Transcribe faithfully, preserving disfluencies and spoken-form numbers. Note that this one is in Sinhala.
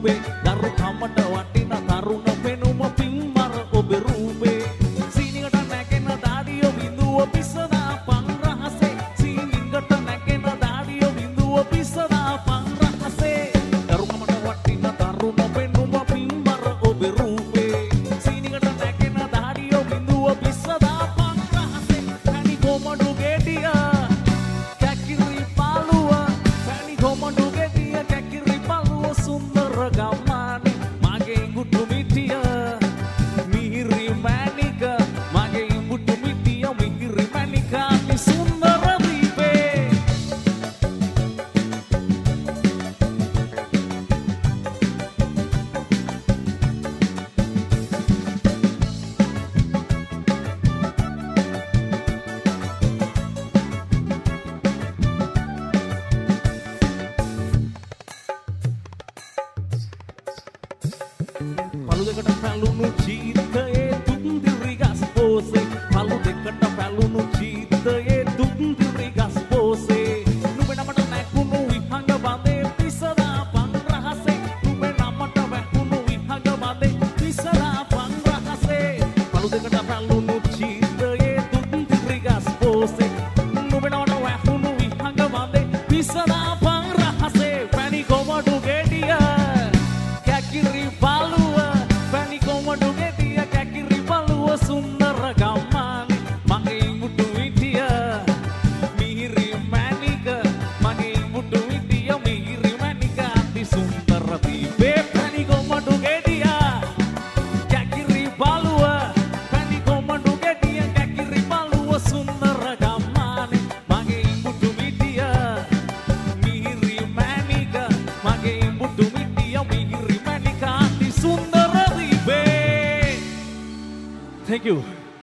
රූපේ දරු කමට වටින තරුණ පෙනුම පින්මර ඔබේ රූපේ සීනිකට නැගෙන දාඩිය බිඳුව පිසදා පන් රහසේ සීනිකට නැගෙන දාඩිය බිඳුව පිසදා පන් රහසේ දරු කමට වටින තරුණ පෙනුම පින්මර ඔබේ රූපේ සීනිකට නැගෙන දාඩිය බිඳුව පිසදා පන් රහසේ පැණි කොමඩු ගෙඩිය කැකිරි පාලුව පැණි කොමඩු ගෙඩිය කැකිරි පාලුව සුන්දර ගම්මානේ මගේ ඉඟුටු මිටිය මිහිරි මැණික මගේ ඉඟුටු මිටිය මිහිරි මැණික අති සුන්දර දීපේ පළු දෙකට පැලුණු ජීවිතයේ දුක්දිරි ගස් පෝසේ පළු දෙකට පැලුණු ජීවිතයේ දුක්දිරි ගස් පෝසේ නුඹේ නමට නැකුණු විහංග බඳේ පිසදා පන් රහසේ නුඹේ නමට වැකුණු විහංග බඳේ පිසදා පන් රහසේ පළු දෙකට පැලුණු ජීවිතයේ දුක්දිරි ගස් පෝසේ නුඹේ නමට වැකුණු විහංග බඳේ පිසදා පන් රහසේ පැණි කොමඩු ගෙඩිය කැකිරි පාලුව පැණි කොමඩු ගෙඩිය කැකිරි පාලුව සුන්දර ගම්මානේ මගේ ඉඟුටු මිටිය මිහිරි මැණික මගේ ඉඟුටු මිටිය මිහිරි මැණික අති සුන්දර දීපේ පැණි කොමඩු ගෙඩිය කැකිරි පාලුව පැණි කොමඩු ගෙඩිය කැකිරි පාලුව සුන්දර ගම්මානේ මගේ ඉඟුටු මිටිය මිහිරි මැණික මගේ ඉඟුටු මිටිය මිහිරි මැණික අති සුන්දර දීපේ. Thank you.